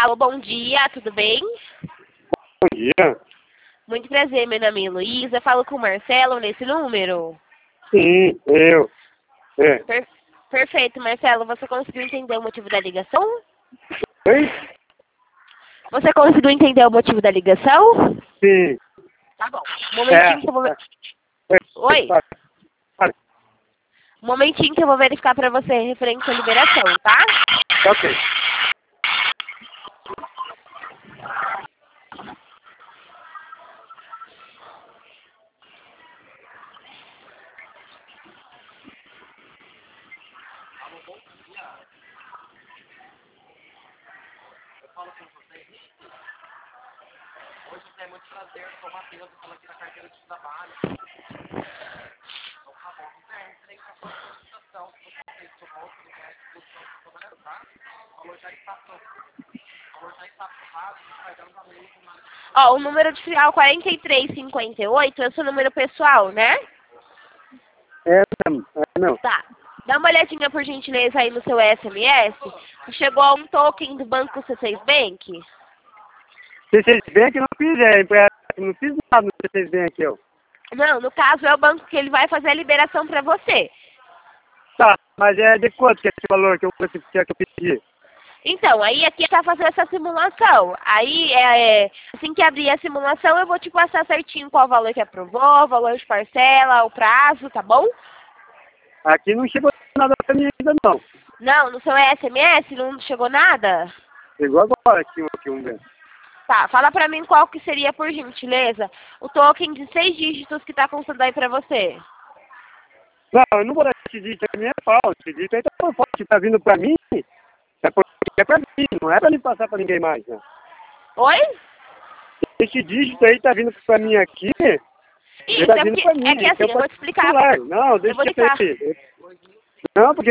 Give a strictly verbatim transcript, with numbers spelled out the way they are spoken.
Alô, bom dia, tudo bem? Bom dia. Muito prazer, meu nome é Luísa. Falo com o Marcelo nesse número? Sim, eu. É. Per perfeito, Marcelo. Você conseguiu entender o motivo da ligação? Oi? Você conseguiu entender o motivo da ligação? Sim. Tá bom. Um momentinho É. que eu vou ver. É. Oi? Fala, fala. Um momentinho que eu vou verificar pra você referente à liberação, tá? Ok. Ó, o número de filial quarenta e três cinquenta e oito é o seu número pessoal, né? É mesmo. É não. Tá. Dá uma olhadinha, por gentileza, aí no seu S M S. Chegou a um token do Banco C seis Bank? C seis Bank não fiz, é, é, não fiz nada no C seis Bank, eu. Não, no caso é o banco que ele vai fazer a liberação pra você. Tá, mas é de quanto que é esse valor que eu, que é que eu pedi? Então, aí aqui tá fazendo essa simulação. Aí, é, é, assim que abrir a simulação, eu vou te passar certinho qual o valor que aprovou, o valor de parcela, o prazo, tá bom? Aqui não chegou nada pra mim ainda, não. Não, no seu S M S não chegou nada? Chegou agora aqui, aqui um dentro. Tá, fala pra mim qual que seria, por gentileza, o token de seis dígitos que tá constando aí pra você. Não, eu não vou dar esse dito, pra mim é falso. Esse dito aí tá por falso, que tá vindo pra mim, é, porque é pra mim, não é pra me passar pra ninguém mais, né? Oi? Esse dígito aí tá vindo pra mim aqui, ele Isso, tá é vindo porque, pra mim, é que assim, então eu vou te explicar. celular. Não, Eu deixa vou te explicar. aí. Não, porque